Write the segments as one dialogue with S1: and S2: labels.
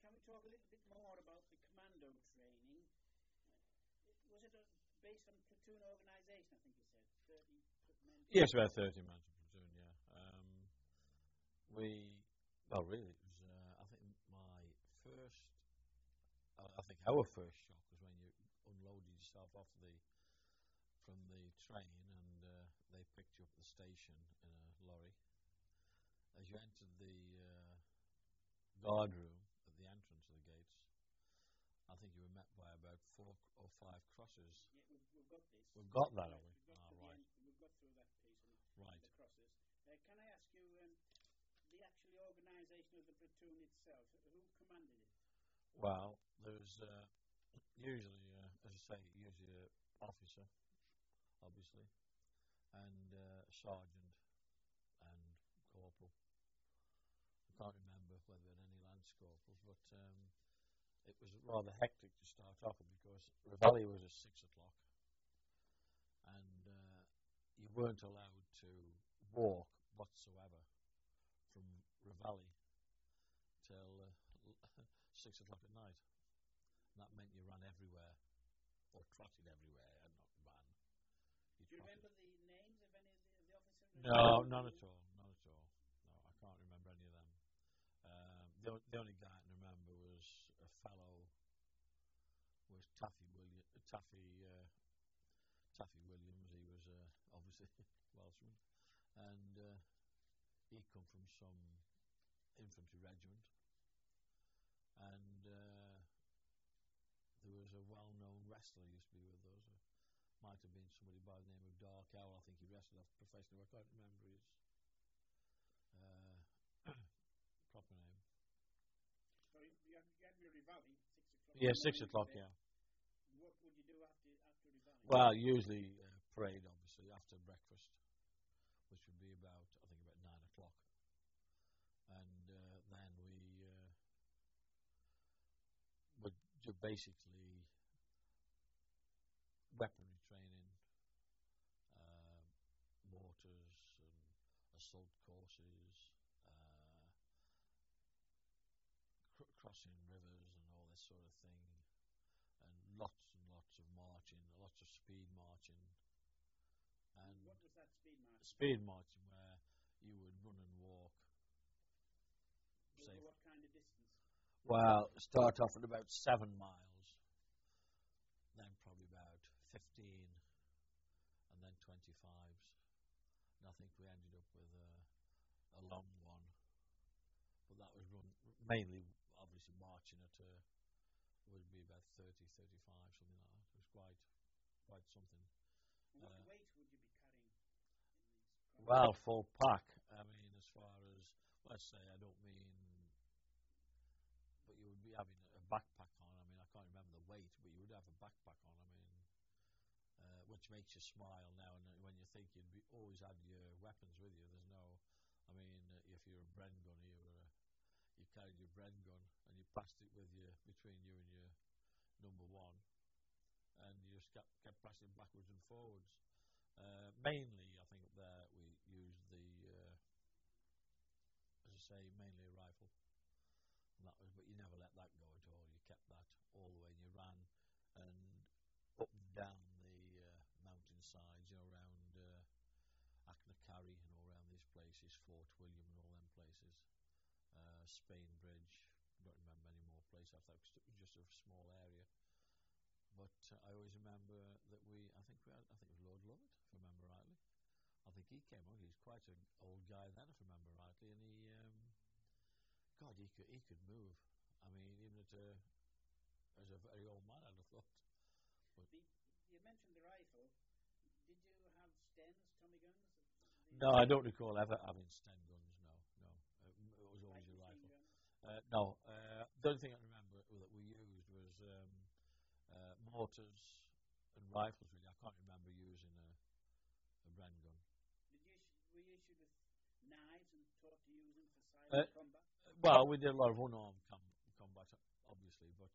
S1: can we talk a little bit more about the commando training? Was it based on platoon organisation, I think you said? 30 men?
S2: Yes, about 30 men to platoon, yeah. Well, really, it was, I think our first shock was when you unloaded yourself from the train and they picked you up at the station in a lorry. As you entered the guard room at the entrance of the gates, I think you were met by about 4 or 5 crosses.
S1: Yeah, we've got this.
S2: We've got that, have we?
S1: Right. We've got through that piece and
S2: right.
S1: The crosses. Can I ask you the actual organisation of the platoon itself? Who commanded it?
S2: Well, there's usually, as I say, usually an officer, obviously, and sergeant and corporal. I can't remember whether there were any lance corporals, but it was rather hectic to start off with because Reveille was at 6 o'clock and you weren't allowed to walk whatsoever from Reveille till 6 o'clock at night. And that meant you ran everywhere or trotted everywhere and not ran.
S1: Do you remember the names of any of the officers?
S2: No, none at all. None at all. No, I can't remember any of them. The only guy I can remember was a fellow Taffy Williams. He was obviously Welshman, and he come from some infantry regiment, and there was a well-known wrestler who used to be with us. Might have been somebody by the name of Dark Owl. I think he wrestled off professionally. I can't remember his proper name.
S1: So you had your Reveille, 6 o'clock.
S2: Yeah, 6 o'clock, yeah.
S1: What would you do after Reveille?
S2: Well, usually parade, obviously, after breakfast, which would be about, I think, about 9 o'clock. And then we would do basically weaponry training, mortars and assault courses, crossing rivers and all this sort of thing, and lots of marching, lots of speed marching. And
S1: what was that speed marching?
S2: Speed marching, where you would run and walk.
S1: Over what kind of distance?
S2: Well, start off at about 7 miles, then probably about 15, and then 25s. And I think we ended up with a long one, but that was run mainly, obviously, marching at would be about 30, 35, something like that. It was quite something.
S1: And what weight would you be carrying in these?
S2: Well, full pack. I mean, as far as, let's say, I don't mean, but you would be having a backpack on. I mean, I can't remember the weight, but you would have a backpack on. I mean, which makes you smile now and when you think you'd always had your weapons with you. There's no, I mean, if you're a Bren gunner, you carried your Bren gun and you passed it with you between you and your number one, and you just kept passing backwards and forwards. Mainly, I think up there we used the, as I say, mainly a rifle. And that was, but you never let that go at all. You kept that all the way, and you ran and up and down the mountain sides, around Achnacarry and all around these places, Fort William and all them places. Spain Bridge, don't remember any more places after that, because it was just a small area. But I always remember that I think it was Lord Lovett, if I remember rightly. I think he came on. He was quite an old guy then, if I remember rightly, and he could move. I mean, even as a very old man, I'd have thought. But
S1: you mentioned the rifle. Did you have Stens, Tommy guns?
S2: No, I don't recall ever having Sten guns. No. It was always a rifle. No, the only thing I remember that we used was mortars and rifles. Really, I can't remember using a Bren gun.
S1: Were you issued with knives and taught to use them for silent combat?
S2: Well, we did a lot of unarmed combat, obviously, but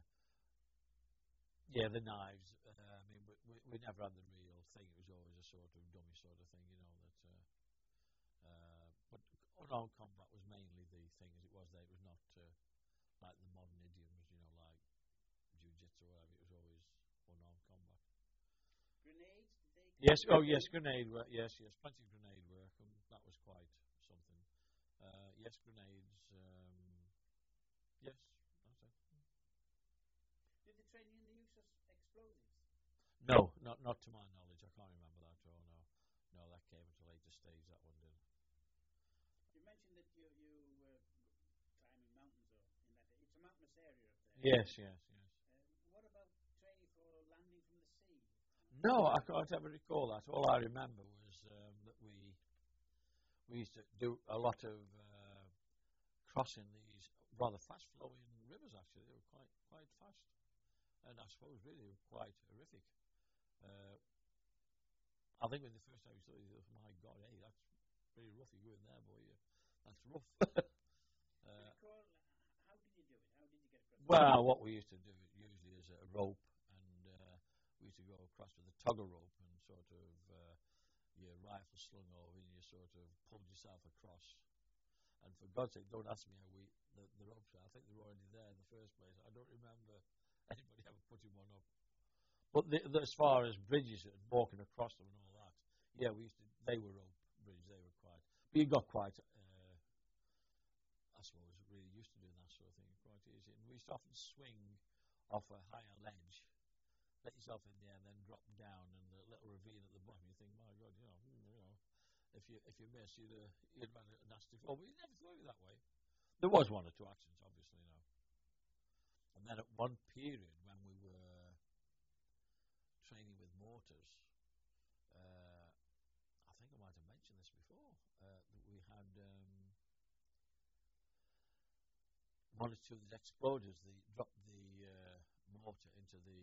S2: yeah, the knives. I mean, we never had the real thing. It was always a sort of dummy sort of thing, that. But unarmed combat was mainly the thing as it was there. It was not like the modern idioms, like jiu-jitsu or whatever. It was always unarmed combat.
S1: Grenades? Did they?
S2: Yes. Oh, yes. Grenade work. Yes. Plenty of grenade work, and that was quite something. Yes, grenades. Yes, that's it.
S1: Did they train you in the use of explosives?
S2: No, not to my knowledge. I can't remember that. Oh no, that came at a later stage. That one did.
S1: You mentioned that you were climbing mountains, or in that it's a mountainous area up there.
S2: Yes.
S1: What about training for landing from the sea?
S2: No, I can't ever recall that. All I remember was that we used to do a lot of crossing these rather fast-flowing rivers. Actually, they were quite fast, and I suppose really quite horrific. I think when the first time we saw it, my God, hey, that's pretty rough. You go in there, boy. That's rough.
S1: How did you do it? How did you get across?
S2: Well, what we used to do usually is a rope, and we used to go across with a tugger rope and sort of your rifle slung over, and you sort of pulled yourself across. And for God's sake, don't ask me how the ropes are. I think they were already there in the first place. I don't remember anybody ever putting one up. But as far as bridges and walking across them and all that, yeah, they were rope bridges. They were quite. But you got quite, I suppose, really used to doing that sort of thing quite easy. And we used to often swing off a higher ledge, let yourself in there, and then drop down, and the little ravine at the bottom. You think, my God, if you miss, you'd run a nasty fall. But you never thought of it that way. There was one or two accidents, obviously, And then at one period when we were training with mortars, I think I might have mentioned this before, that we had one or two of these exploders. They dropped the mortar into the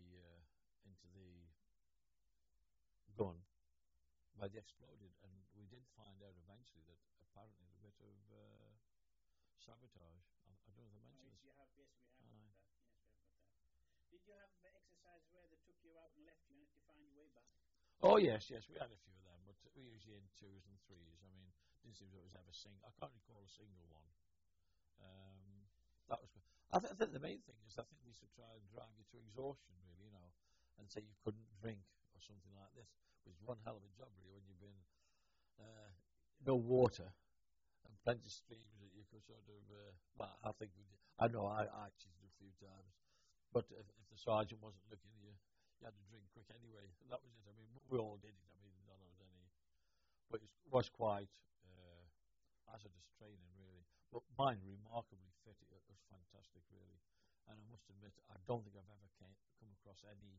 S2: gun, but they exploded, and we did find out eventually that apparently a bit of sabotage. I don't know if I mentioned this.
S1: Yes, we have got that. Yes, we have got that. Did you have exercises where they took you out and left you and had to find your way back?
S2: Oh yes, we had a few of them, but we usually in twos and threes. I mean, didn't seem to it was ever single. I can't recall a single one. That was. I think the main thing is I think we used to try and drive you to exhaustion, really, and say you couldn't drink or something like this, which is one hell of a job, really, when you've been no water and plenty of streams that you could sort of. Well, I think we did. I know I actually did a few times, but if the sergeant wasn't looking, you had to drink quick anyway. And that was it. I mean, we all did it. I mean, none of us any, but it was quite hazardous training, really. But mine remarkably fit. It was fantastic, really. And I must admit, I don't think I've ever come across any.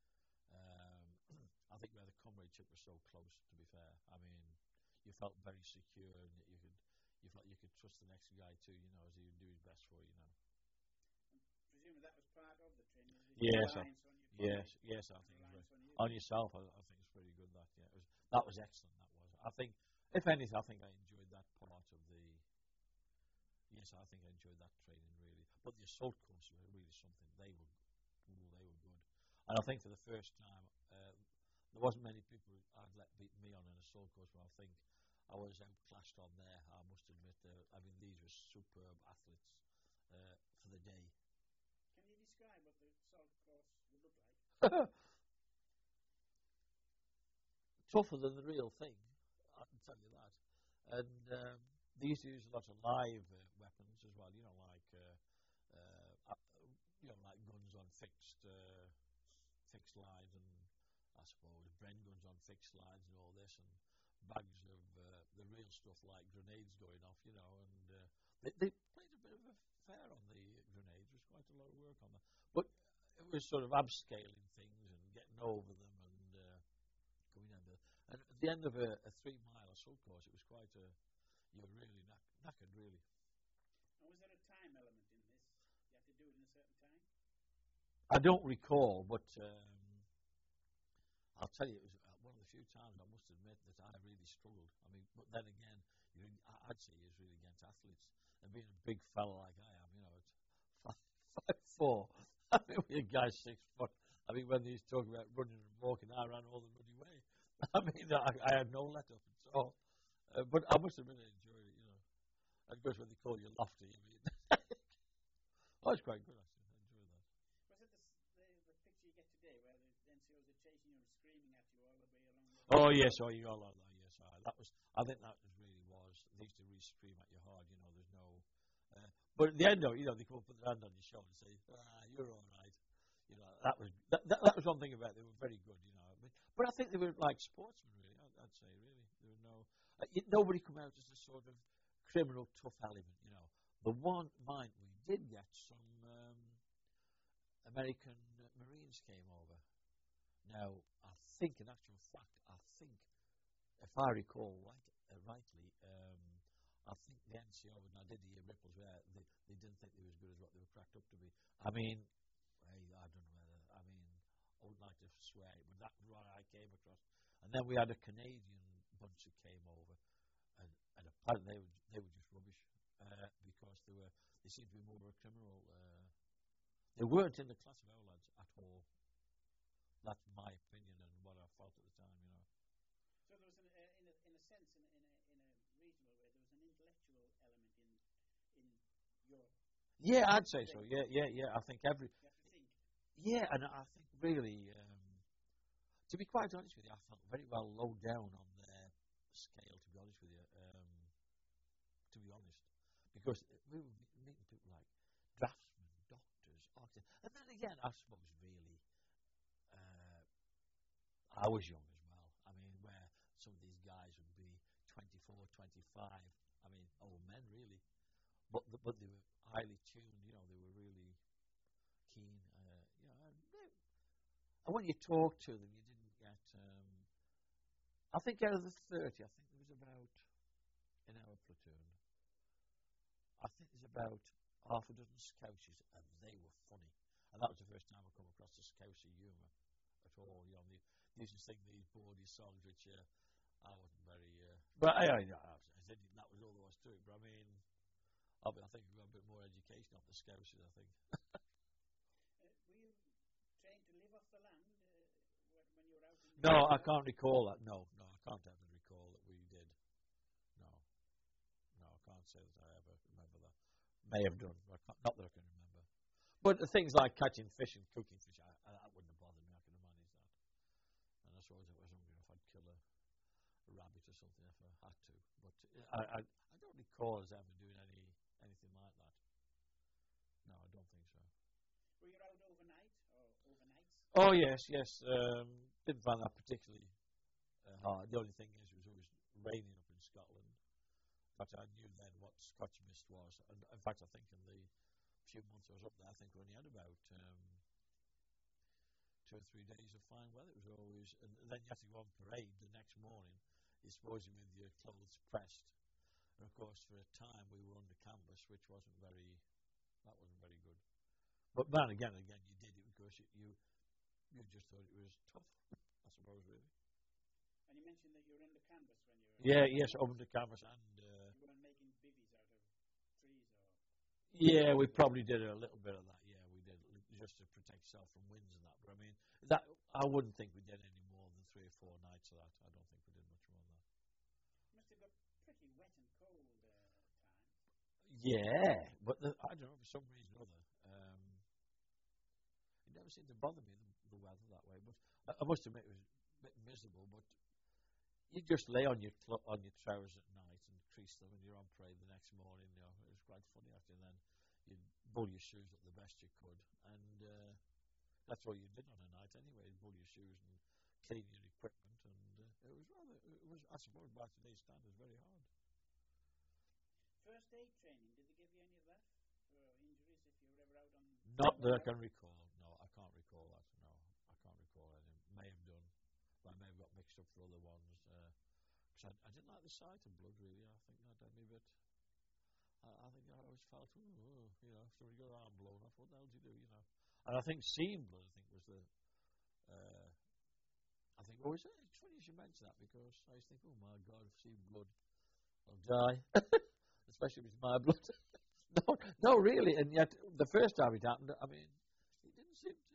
S2: I think where the comradeship was so close. To be fair, I mean, you felt very secure, and you felt you could trust the next guy too. As he would do his best for you.
S1: Presumably that was part of the training.
S2: Yes, I think on yourself. I think it's pretty good. That was excellent. That was. I think, if anything, I think I enjoyed that part of the. Yes, I think I enjoyed that training really. But the assault courses were really something. They were good. And I think for the first time, there wasn't many people I'd let beat me on an assault course. But I think I was outclassed on there. I must admit. I mean, these were superb athletes for the day.
S1: Can you describe what the assault course would look like?
S2: Tougher than the real thing, I can tell you that. And they used to use a lot of live weapons as well. Like guns on fixed lines, and I suppose Bren guns on fixed lines and all this, and bags of the real stuff like grenades going off. And they played a bit of a fair on the grenades. There was quite a lot of work on that, but it was sort of upscaling things and getting over them and going under. And at the end of a 3-mile assault course, it was quite you were really knackered, really.
S1: And was there a time element in this? You had to do it in a certain time?
S2: I don't recall, but I'll tell you, it was one of the few times I must admit that I really struggled. I mean, but then again, I'd say he was really against athletes. And being a big fella like I am, it's 5'4". I mean, when a guy's 6 foot. I mean, when he's talking about running and walking, I ran all the bloody way. I mean, I had no let up at all. But I must admit I enjoyed it, And of course, when they call you lofty, I mean, yes, oh, you got a lot of that. Yes, that was. I think that was really was. They used to really scream at you hard. You know, there's no. But at the end of it, you know, they come up with their hand on your shoulder and say, "You're all right." You know, that was one thing about it. They were very good. You know, but I think they were like sportsmen. Really, I'd say. Really, there was no. Nobody come out as a sort of criminal tough element. You know, the one mind we did get some American Marines came over. Now, I think, in actual fact, if I recall rightly, I think the NCO, when I did the Ripples, they didn't think they were as good as what they were cracked up to be. I mean, I don't know whether, I wouldn't like to swear, but that was what I came across. And then we had a Canadian bunch that came over, and apparently they were just rubbish, because they seemed to be more of a criminal. They weren't in the class of our lads at all. That's my opinion and what I felt at the time, you know.
S1: So there was, in a sense, in a reasonable way, there was an intellectual element in your.
S2: Yeah, I'd say so. Yeah. I think
S1: you have to think.
S2: Yeah, and I think really, to be quite honest with you, I felt very well low down on their scale. To be honest with you, because we were meeting people like draftsmen, doctors, architects, and then again, I suppose really. I was young as well. I mean, where some of these guys would be 24, 25. I mean, old men really, but they were highly tuned. You know, they were really keen. You know, and when you talk to them, you didn't get. I think out of the 30, I think there was about in our platoon. I think there's about half a dozen Scousers, and they were funny. And that was the first time I come across the Scouser humour at all. You know, they used to sing these bawdy songs, which I wasn't very. But I said that was all there was to it. But I mean, I think we got a bit more education off the Scousers. I think.
S1: Were you trained to live off the land when you were out?
S2: No, I can't recall that. No, I can't ever recall that we did. No, I can't say that I ever remember that. May have done, but not that I can remember. But the things like catching fish and cooking fish, that wouldn't have bothered me. I could have managed that. And I suppose if I was hungry enough, I'd kill a rabbit or something if I had to. But I don't recall us ever doing anything like that. No, I don't think so.
S1: Were you out overnight or overnights?
S2: Oh yes. Didn't find that particularly hard. The only thing is, it was always raining up in Scotland. In fact, I knew then what Scotch mist was. And in fact, I think in the few months I was up there, I think we only had about 2 or 3 days of fine weather. It was always, and then you have to go on parade the next morning. You're supposing with your clothes pressed, and of course for a time we were under canvas, which wasn't very good. But man, again, you did it because you just thought it was tough, I suppose, really.
S1: And you mentioned that you were under canvas when you were.
S2: Yeah, yes, under canvas and.
S1: You weren't making bivvies out of trees or.
S2: Yeah, we probably did a little bit of that. Yeah, we did just to protect yourself from winds and that. But I mean, that I wouldn't think we did any more than 3 or 4 nights of that. I don't think we did much more than that.
S1: Must have got pretty wet and cold times.
S2: Yeah, but I don't know, for some reason or other, it never seemed to bother me the weather that way. But I must admit it was a bit miserable. But you just lay on your trousers at night and crease them, and you're on parade the next morning. You know, it was quite funny actually. And then you'd bull your shoes up the best you could, and that's what you did on a night anyway. Bull your shoes and clean your equipment, and it was I suppose by today's standards very hard.
S1: First aid training, did they give you any of that for injuries if you were ever out on?
S2: Not that I can recall. No, I can't recall that. No, I can't recall any. May have done, but I may have got mixed up for other ones. Because I didn't like the sight of blood really. I think that did me a bit. I think I always felt, you know, somebody got their arm blown off. What the hell do you do, you know? And I think seeing blood, was the. I think always. It's funny you should mention that because I used to think, oh my God, if I see blood, I'll die. Especially if it's my blood. No, really. And yet, the first time it happened, I mean, it didn't seem to.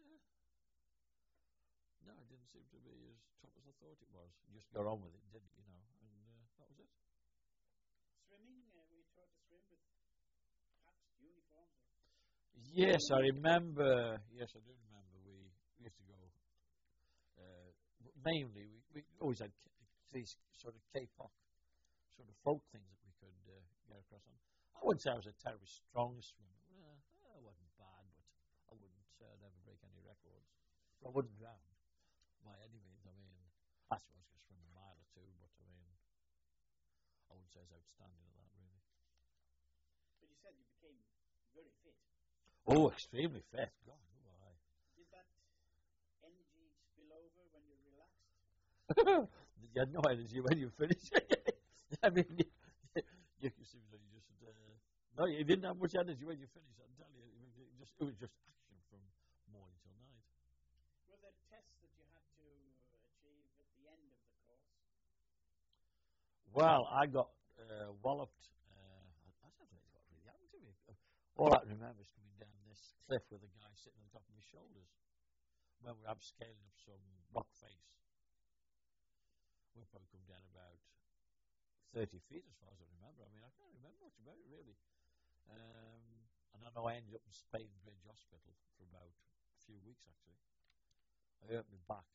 S2: No, it didn't seem to be as tough as I thought it was. You just got on with it, didn't you? You know, and that was it.
S1: Swimming, were you taught to swim with hats, uniforms?
S2: Yes, I remember. Yes, I do remember. We used to go. Mainly, we always had these sort of K-pop sort of folk things that we could get across on. I wouldn't say I was a terribly strong swimmer. I wasn't bad, but I wouldn't say I'd ever break any records. I wouldn't drown by any means. I mean, I suppose I could swim a mile or two, but I mean, I wouldn't say I was outstanding at that, really.
S1: But you said you became very fit.
S2: Oh, extremely fit. God, why?
S1: Did that energy spill over when you relaxed?
S2: You had no energy when you finished. I mean, you seem like you just no, you didn't have much energy when you finished. I tell you, it was just action from morning till night.
S1: Were there tests that you had to achieve at the end of the course?
S2: Well, I got walloped. I don't know what really happened to me. All I remember is coming down this cliff with a guy sitting on top of my shoulders when we were scaling up some rock face. We probably come down about 30 feet as far as I remember. I mean, I can't remember much about it really. And I know I ended up in Spain Bridge Hospital for about a few weeks actually. I hurt my back,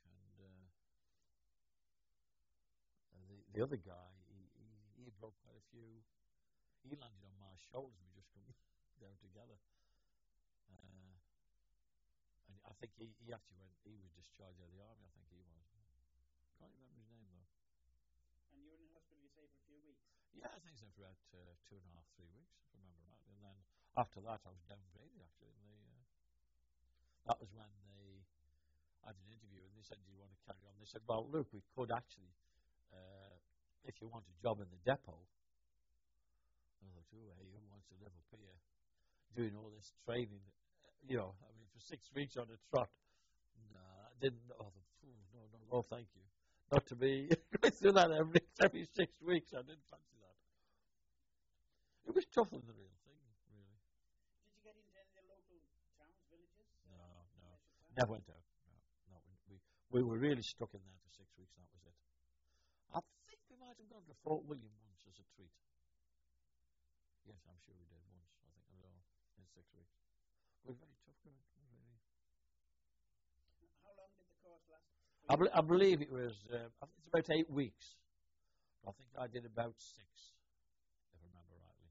S2: and the other guy, he broke quite a few. He landed on my shoulders and we just come down together. And I think he actually went, he was discharged out of the army, I think he was. Can't remember his name though.
S1: And you were in hospital, you say, for a few weeks?
S2: Yeah, I think so, for about 2.5, 3 weeks, if I remember right. And then after that, I was downgraded actually. And that was when I had an interview, and they said, "Do you want to carry on?" They said, "Well, look, we could actually, if you want a job in the depot." And I thought, "Oh, hey, who wants to live up here, doing all this training? You know, I mean, for 6 weeks on a trot." Nah, I didn't. No, thank you. Not to be going through that every 6 weeks. I didn't fancy that. It was tougher than the real thing, really.
S1: Did you get into any of the local towns, villages?
S2: No. Never went out. No. We were really stuck in there for 6 weeks. That was it. I think we might have gone to Fort William once as a treat. Yes, I'm sure we did once. I think I know in 6 weeks. It was very tough going. Really.
S1: How long did the course last?
S2: I believe it was. I think it's about 8 weeks. I think I did about 6, if I remember rightly.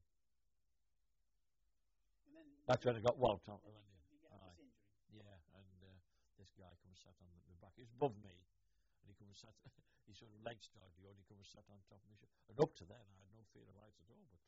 S1: And then
S2: that's when I got walloped on.
S1: You got this injury.
S2: Yeah, and this guy come and sat on the back. He was above me, and he come and sat. He sort of legs started to go, and he come and sat on top of me. And up to then, I had no fear of heights at all. But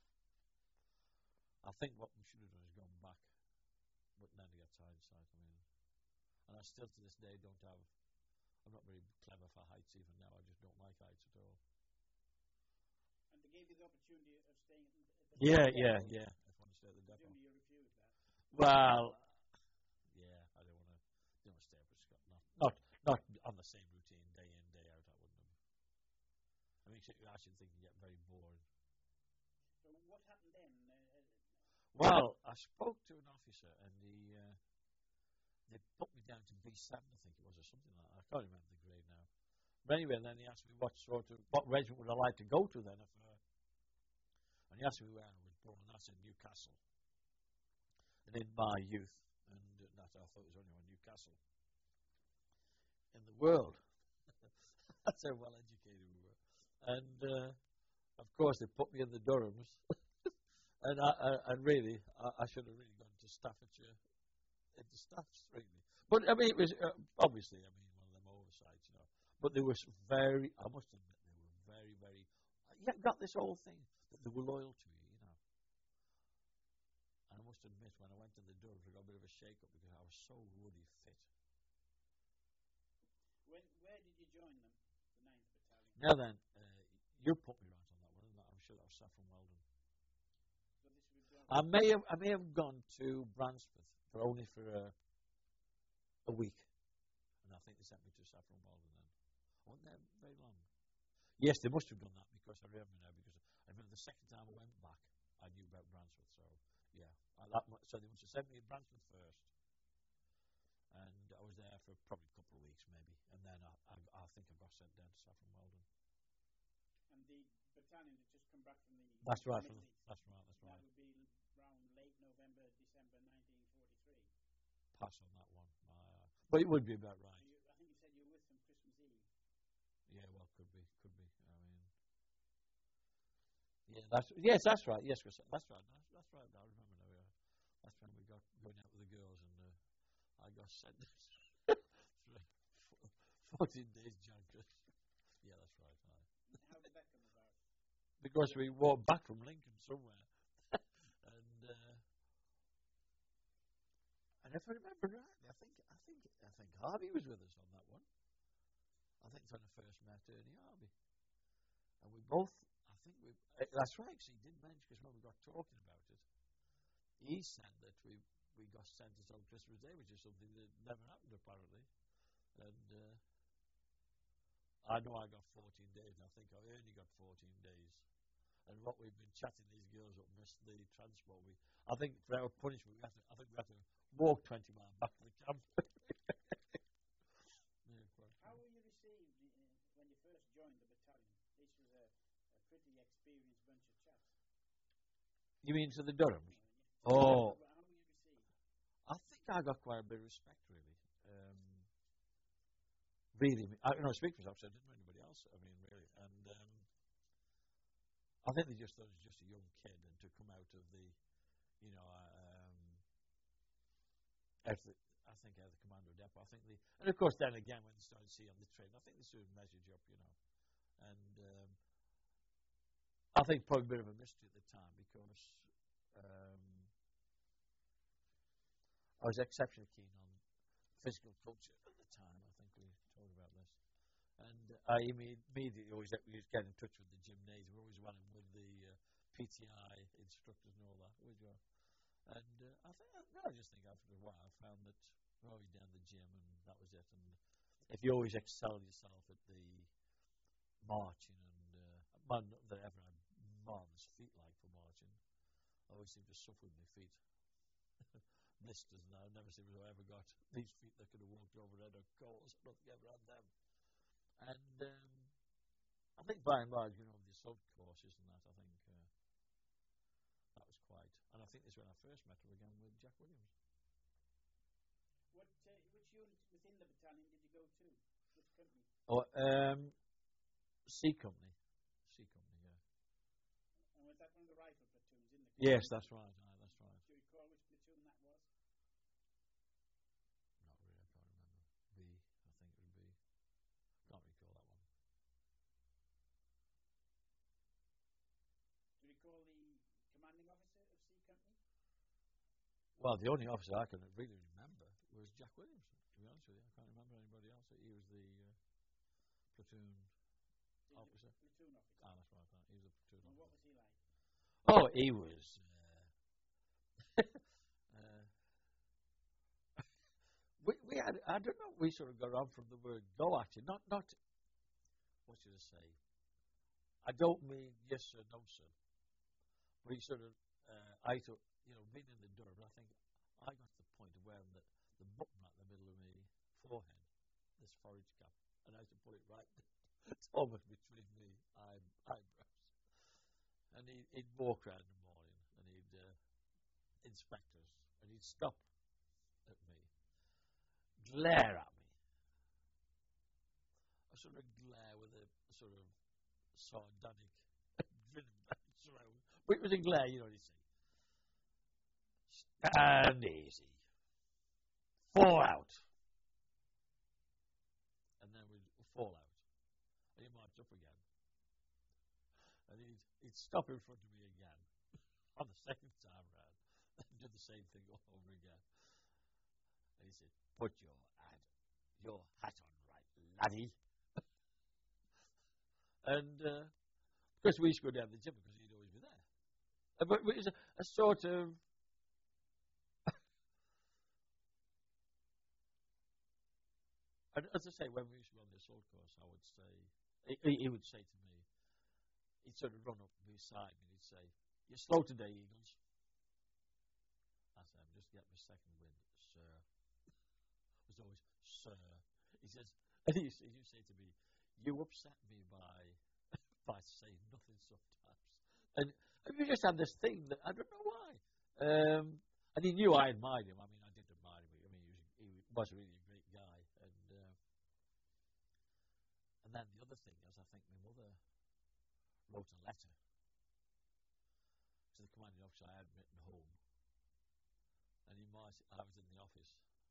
S2: I think what we should have done is gone back, but then to get hindsight. I mean, and I still to this day don't have. I'm not very clever for heights even now. I just don't like heights at all.
S1: And they gave you the opportunity of staying at the
S2: Yeah.
S1: depot.
S2: If I want to stay at the depot.
S1: Presumably you refused that.
S2: Well, yeah, I don't want to stay up with Scott. Not on the same routine day in, day out. I wouldn't have. I mean, you actually think you get very bored.
S1: So what happened then?
S2: Well, I spoke to an officer, and they put me down to B7, I think it was, or something like that. I can't remember the grade now. But anyway, then he asked me what regiment would I like to go to then. And he asked me where I was born, and that's in Newcastle. And in my youth, and that I thought it was only one Newcastle in the world. That's how well educated we were. And of course, they put me in the Durhams. and really, I should have really gone to Staffordshire. Into staffs, really. But I mean, it was obviously, one of them oversights, you know. But they were I must admit, they were very, very. You got this whole thing that they were loyal to you, you know. And I must admit, when I went to the Durhams, I got a bit of a shake-up because I was so ruddy fit.
S1: Where did you join them? The 9th Battalion.
S2: Now then, you put me right on that one, isn't it? I'm sure that was Saffron Weldon.
S1: So this would be
S2: I may have gone to Bransford. Only for a week, and I think they sent me to Saffron Weldon then. I wasn't there very long. Yes, they must have done that because I remember now. Because I remember the second time I went back, I knew about Bransford. So yeah, so they must have sent me to Bransford first, and I was there for probably a couple of weeks maybe, and then I think I got sent down to Saffron Weldon.
S1: And the battalion had just come back from the.
S2: That's right.
S1: Middle East.
S2: That's right.
S1: That would be around late November, December 1943.
S2: Pass on that one. But it would be about right.
S1: I think you said you were with them Christmas Eve.
S2: Yeah, well, could be Yes, that's right. Yes, that's right. That's right. I remember now. Yeah. That's when we got going out with the girls, and I got sent 14 days junkers. Yeah, that's right.
S1: How did that come about?
S2: Because we walked back from Lincoln somewhere, and if I remember rightly, I think Harvey was with us on that one. I think it's when I first met Ernie Harvey, and we both. I think we. That's right. Because he did mention, because when we got talking about it, he said that we got sent us on Christmas Day, which is something that never happened apparently, and. I know I got 14 days, and I think I only got 14 days. And what we've been chatting these girls up, missed the transport. I think for our punishment, we have to walk 20 miles back to the camp.
S1: How were you received when you first joined the battalion? This was a pretty experienced bunch of chaps.
S2: You mean to the Durhams?
S1: Yeah.
S2: Oh.
S1: How were you received?
S2: I think I got quite a bit of respect, really. Really, speak for myself, so I didn't know anybody else. I mean, really, and I think they just thought it was just a young kid, and to come out of the, out of the commando depot. And of course, then again, when they started seeing on the train, I think they sort of measured you up, and I think probably a bit of a mystery at the time because I was exceptionally keen on physical culture at the time. I think we talked about this. And I immediately always get in touch with the gymnasium. We're always running with the PTI instructors and all that. And I just think after a while I found that we're always down the gym and that was it. And if you always excel yourself at the marching and not that I ever had marvellous feet like for marching, I always seem to suffer with my feet. Blisters now. Never seems to have ever got these feet that could have walked over red or coals. I don't think I ever had them. And I think by and large, the assault courses and that, I think that was quite. And I think this is when I first met her again with Jack Williams.
S1: Which unit within the battalion did you go to? Which company?
S2: Oh, C Company. C Company, yeah.
S1: And was that one of the rifle platoons in the company?
S2: Yes, that's right. That's right.
S1: Do you recall which platoon that was?
S2: Not really, I can't remember. B, I think it would be. Can't recall that one.
S1: Do you recall the commanding officer of C Company?
S2: Well, the only officer I can really remember was Jack Williams, to be honest with you. I can't remember anybody else. He was the platoon officer.
S1: Platoon officer.
S2: Ah, that's right. He was a platoon officer.
S1: What was he like?
S2: Oh, he was. We had. I don't know. We sort of got on from the word go actually. Not. What should I say? I don't mean yes sir, no sir. We sort of. I thought, being in the Durham, I think I got to the point of wearing the button right in the middle of my forehead, this forage cap, and I had to put it right almost between the eyebrows. And he'd walk around in the morning, and he'd inspect us, and he'd stop at me, glare at me, a sort of glare with a sort of sardonic grin around. But it was a glare, you know what he'd say. Stand easy. Fall out. And then we'd fall out. And he'd march up again. And he'd stop in front of me again on the second time round and do the same thing all over again. And he said, put your hat on right, laddie. And of course we used to go down to the gym because he'd always be there. But it was a sort of and as I say, when we used to run the assault course, I would say he would say to me, he'd sort of run up beside me and he'd say, you're slow today, Eagles. I said, I'm just getting my second wind, sir. It was always, sir. He says, and he used to say to me, you upset me by saying nothing sometimes. And we just had this thing that I don't know why. And he knew I admired him. I mean, I did admire him. I mean, he was really a great guy. And then the other thing is, I think my mother wrote a letter I was in the office,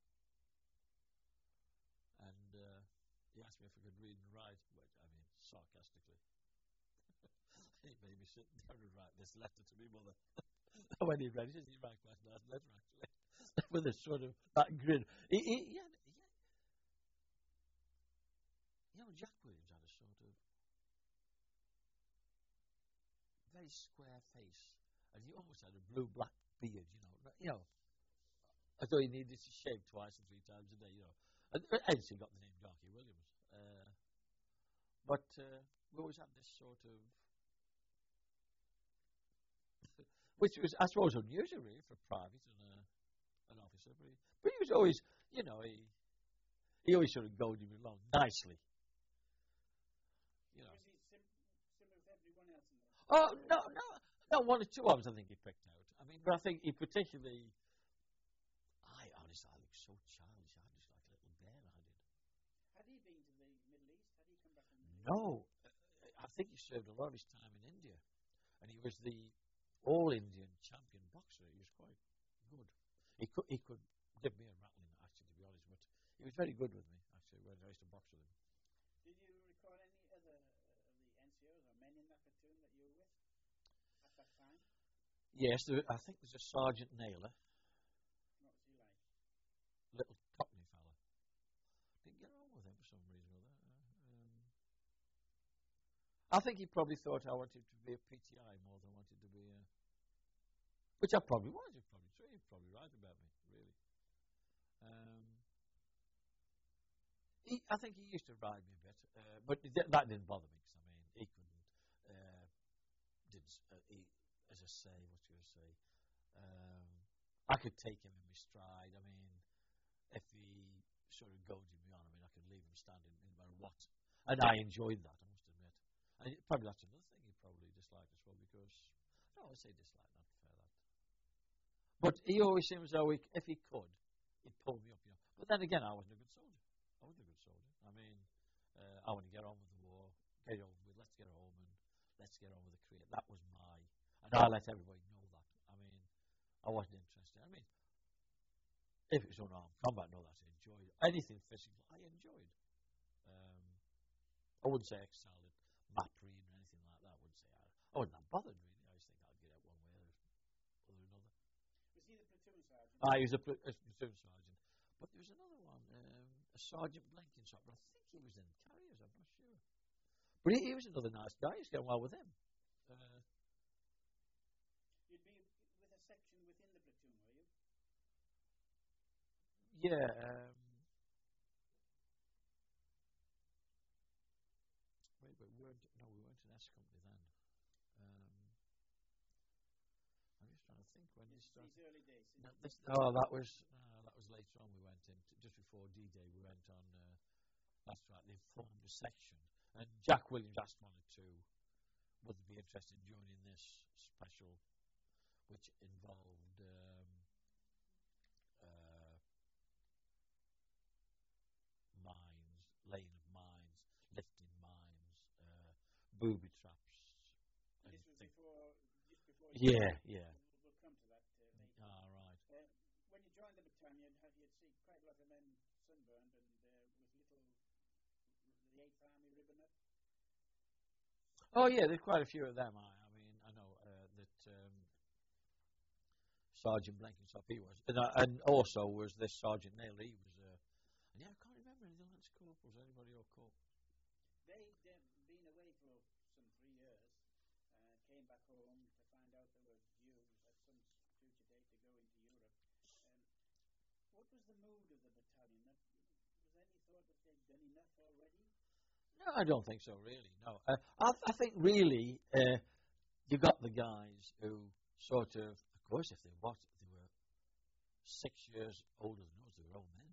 S2: and he asked me if I could read and write, which I mean sarcastically. He made me sit down and write this letter to me mother. When he read it, he wrote quite a nice letter actually, with a sort of that grin. Yeah. Jack Williams had a sort of very square face, and he almost had a blue-black beard, I thought he needed to shave twice or three times a day, and hence he got the name Darky Williams. But we always had this sort of, which was, I suppose, unusual really for a private and an officer, but he was always, he always sort of goaded me along nicely.
S1: Was he similar with everyone else in there?
S2: Oh, no, one or two others I think he picked out. I mean, but I think he particularly, honestly, I looked so childish. I just like a little bear, I did.
S1: Had he been to the Middle East? Had he come back from the Middle East?
S2: No, I think he served a lot of his time in India, and he was the all-Indian champion boxer. He was quite good. He could give me a rattling, actually, to be honest, but he was very good with me, actually, when I used to box with him.
S1: Did you recall any other of the NCOs or men in that platoon that you were with at that time?
S2: Yes, I think there's a Sergeant Naylor.
S1: What was he like?
S2: Little Cockney fella. Didn't get on with him for some reason or other. I think he probably thought I wanted to be a PTI more than wanted to be a... Which I probably was. He's probably true. He's probably right about me, really. I think he used to ride me a bit, but that didn't bother me, because, I mean, he couldn't... as I say, what should I say? I could take him in my stride. I mean, if he sort of goaded me on, I mean, I could leave him standing no matter what. And I enjoyed that, I must admit. And probably that's another thing he probably disliked as well, because... No, I say dislike, not fair that. But he always seemed as though if he could, he'd pull me up, But then again, I wasn't a good soldier. I mean, I want to get on with the war, get over with, let's get home and let's get on with the career. That was and I let everybody know that. I mean, I wasn't interested. I mean, if it was unarmed combat, no, that's I enjoyed. Anything physical, I enjoyed. I wouldn't say excelled at map reading or anything like that. I wasn't that bothered, really. I just think I'd get out one way or another.
S1: Was he the platoon sergeant?
S2: He was a platoon sergeant. But there was another one, a Sergeant Blenkinsop, but I think he was in Carriers, I'm not sure. But he was another nice guy. He's getting well with him.
S1: You'd be with a section within the platoon, were you?
S2: Yeah. We weren't an S company then. I'm just trying to think when you started.
S1: These early days.
S2: That was later on. We went in just before D-Day. We went on. That's right. They formed a section, and Jack Williams asked one or two, would they be interested in joining this special, which involved mines, laying of mines, lifting mines, booby traps.
S1: This was just before.
S2: Yeah.
S1: We'll come to that later.
S2: Right.
S1: When you joined the battalion, you'd see quite a lot of men sunburned and with the 8th Army ribbon up.
S2: Oh yeah, there's quite a few of them. I mean, I know that Sergeant Blenkinsop he was, and also was this Sergeant Naylor. He was, and I can't remember any of the lance corporals, anybody or corp.
S1: They'd been away for some 3 years, came back home to find out they were due at some future date to go into Europe. What was the mood of the battalion? Was there any thought that they'd done enough already?
S2: No, I don't think so, really. No, I think really you got the guys who sort of course, if they were 6 years older than us, they were old men.